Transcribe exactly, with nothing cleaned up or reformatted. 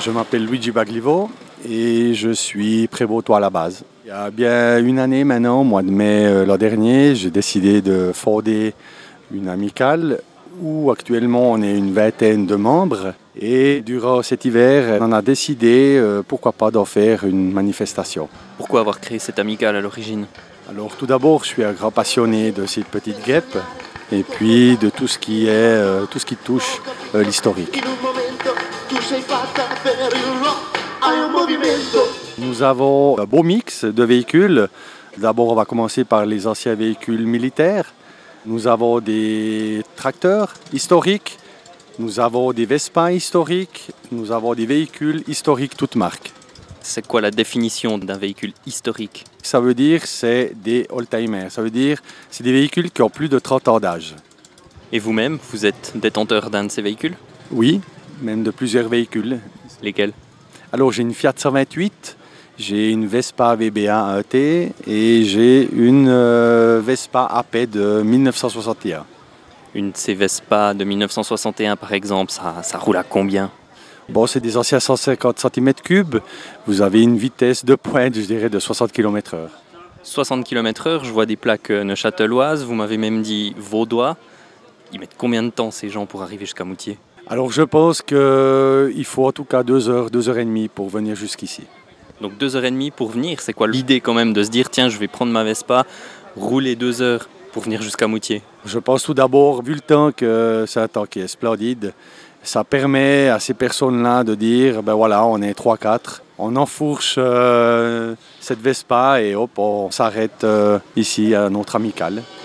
Je m'appelle Luigi Baglivo et je suis prévôtois à la base. Il y a bien une année maintenant, au mois de mai euh, l'an dernier, j'ai décidé de fonder une amicale où actuellement on est une vingtaine de membres. Et durant cet hiver, on a décidé, euh, pourquoi pas, d'en faire une manifestation. Pourquoi avoir créé cette amicale à l'origine? Alors tout d'abord, je suis un grand passionné de ces petites guêpes et puis de tout ce qui, est, euh, tout ce qui touche euh, l'historique. Nous avons un beau mix de véhicules. D'abord, on va commencer par les anciens véhicules militaires. Nous avons des tracteurs historiques, nous avons des Vespa historiques, nous avons des véhicules historiques toutes marques. C'est quoi la définition d'un véhicule historique? Ça veut dire c'est des oldtimers, ça veut dire c'est des véhicules qui ont plus de trente ans d'âge. Et vous-même, vous êtes détenteur d'un de ces véhicules? Oui, même de plusieurs véhicules. Lesquels? Alors j'ai une Fiat cent vingt-huit, j'ai une Vespa V B A un T et j'ai une euh, Vespa A P de dix-neuf cent soixante et un. Une de ces Vespa de dix-neuf cent soixante et un par exemple, ça, ça roule à combien? Bon, c'est des anciens cent cinquante centimètres cubes. Vous avez une vitesse de pointe, je dirais, de soixante kilomètres heure. soixante kilomètres heure, je vois des plaques neuchâteloises, vous m'avez même dit vaudois. Ils mettent combien de temps ces gens pour arriver jusqu'à Moutier? Alors je pense qu'il faut en tout cas deux heures, deux heures et demie pour venir jusqu'ici. Donc deux heures et demie pour venir, c'est quoi l'idée quand même de se dire tiens je vais prendre ma Vespa, rouler deux heures pour venir jusqu'à Moutier? Je pense tout d'abord, vu le temps, que c'est un temps qui est splendide. Ça permet à ces personnes-là de dire, ben voilà, on est trois quatre, on enfourche euh, cette Vespa et hop, on s'arrête euh, ici à notre amicale.